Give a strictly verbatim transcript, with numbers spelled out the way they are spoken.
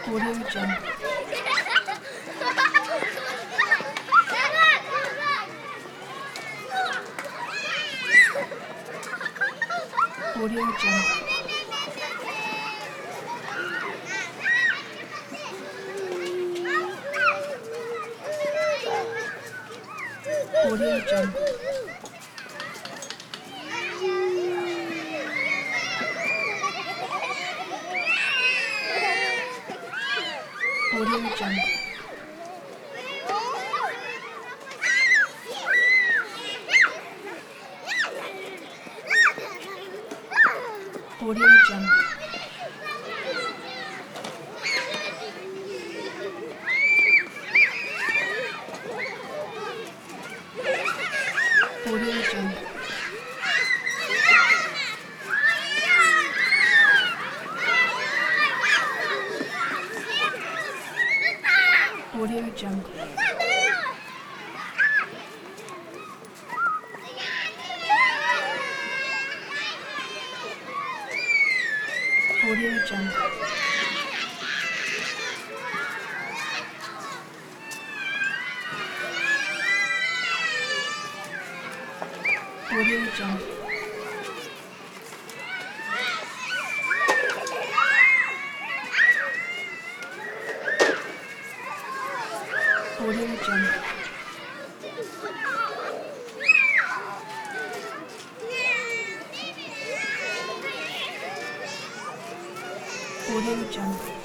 Audio Jungle. Audio Jungle. Audio Jungle. Audio Jungle. Audio Jungle. Audio Jungle. Audio Jungle. Audio Jungle. Audio Jungle. Audio Jungle. Audio Jungle.